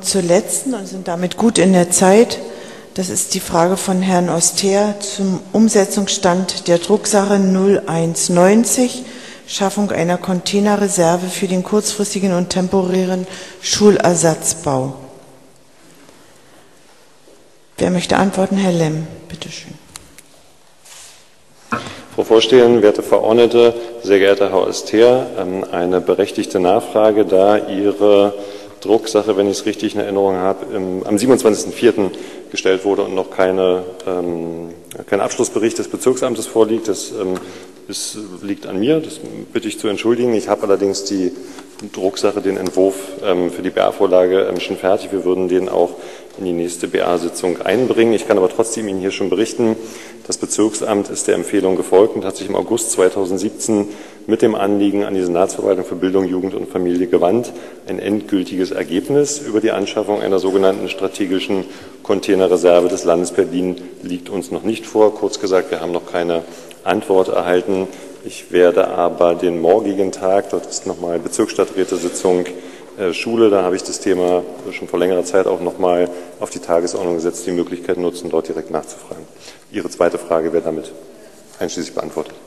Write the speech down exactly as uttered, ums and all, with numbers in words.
zur letzten und sind damit gut in der Zeit. Das ist die Frage von Herrn Oster zum Umsetzungsstand der Drucksache null eins neunzig, Schaffung einer Containerreserve für den kurzfristigen und temporären Schulersatzbau. Wer möchte antworten? Herr Lemm, bitteschön. Frau Vorsteherin, werte Verordnete, sehr geehrter Herr Oster, eine berechtigte Nachfrage, da Ihre Drucksache, wenn ich es richtig in Erinnerung habe, am siebenundzwanzigsten vierten gestellt wurde und noch keine, ähm, kein Abschlussbericht des Bezirksamtes vorliegt. Das ähm, ist, liegt an mir, das bitte ich zu entschuldigen. Ich habe allerdings die Drucksache, den Entwurf ähm, für die B A-Vorlage ähm, schon fertig. Wir würden den auch in die nächste B A-Sitzung einbringen. Ich kann aber trotzdem Ihnen hier schon berichten, das Bezirksamt ist der Empfehlung gefolgt und hat sich im August zweitausendsiebzehn mit dem Anliegen an die Senatsverwaltung für Bildung, Jugend und Familie gewandt. Ein endgültiges Ergebnis über die Anschaffung einer sogenannten strategischen Containerreserve des Landes Berlin liegt uns noch nicht vor. Kurz gesagt, wir haben noch keine Antwort erhalten. Ich werde aber den morgigen Tag, dort ist nochmal Bezirksstadträtesitzung äh, Schule, da habe ich das Thema schon vor längerer Zeit auch nochmal auf die Tagesordnung gesetzt, die Möglichkeit nutzen, dort direkt nachzufragen. Ihre zweite Frage wäre damit einschließlich beantwortet.